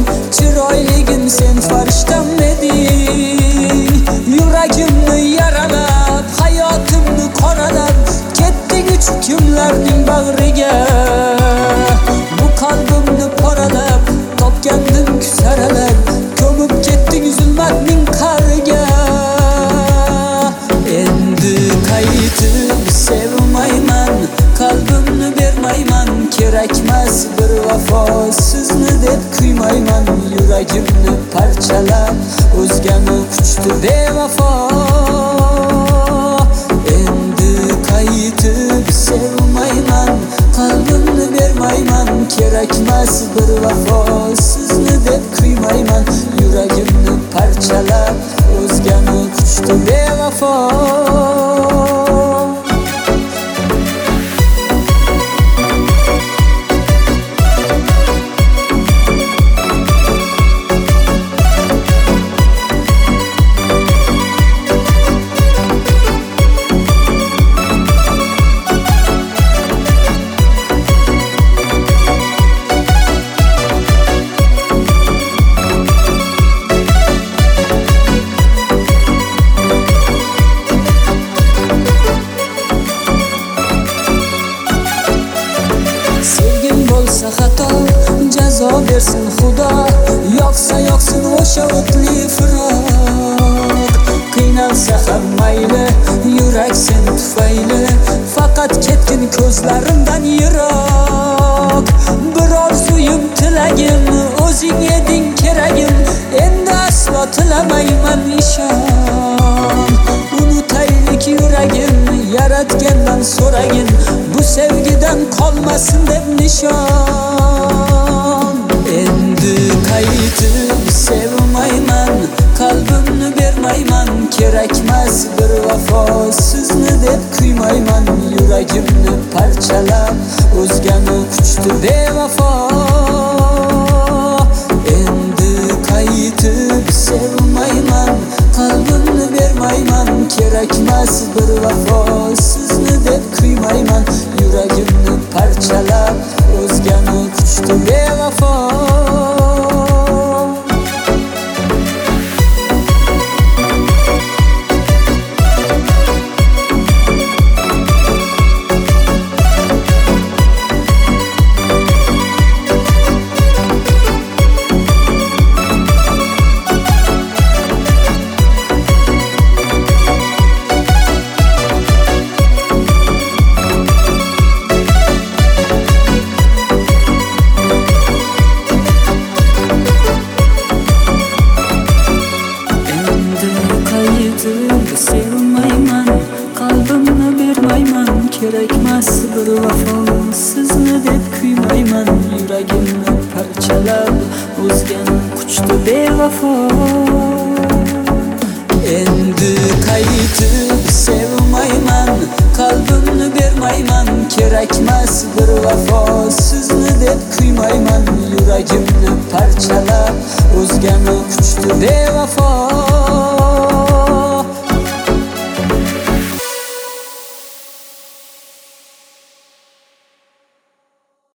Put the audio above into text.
chiroyligin sen farishtam eding. Yuragimni yaralab, hayotimni qoralab ketding uch kimlarning bag'riga. Bu qalbimni poralab, topgandim kusaralab, ko'mib ketding zulmatning qariga. Endi qaytib sevmayman, qalbimni bermayman, kerakmas bir vafo sizni deb kuymayman. Yuragimni parchalab o'zgani quchdi bevafo. Endi qaytib sevmayman, qalbimni bermayman, kerakmas bir vafo sizni deb kuymayman. Yuragimni parchalab o'zgani quchdi bevafo. Bo'lsa xato, jazo bersin Xudo. Yoqsa yoqsin o'sha o'tli firoq. Qiynalsa ham mayli, yurak sen tufayli, faqat ketgin ko'zlarimdan yiroq. Bir orzuyim, tilagim, o'zing eding keragim. Endi aslo tilamayman ishon. Unutaylik yuragim, yaratgandan so'ragin, bu sevgidan qolmasin deb nishon. Endi qaytib sevmayman, qalbimni bermayman, kerakmas bir vafo sizni deb kuymayman. Yuragimni parchalab o'zgani quchdi bevafo. Endi qaytib sevmayman, qalbimni bermayman, kerakmas bir vafo sizni deb kuymayman. Yuragimni parchalab o'zgani quchdi bevafo. Sevmayman, qalbimni bermayman, kerakmas bir vafo sizni deb kuymayman. Yuragimni parchalab o'zgani quchdi bevafo. Endi qaytib sevmayman, qalbimni bermayman, kerakmas bir vafo sizni deb kuymayman. Yuragimni parchalab o'zgani quchdi bevafo.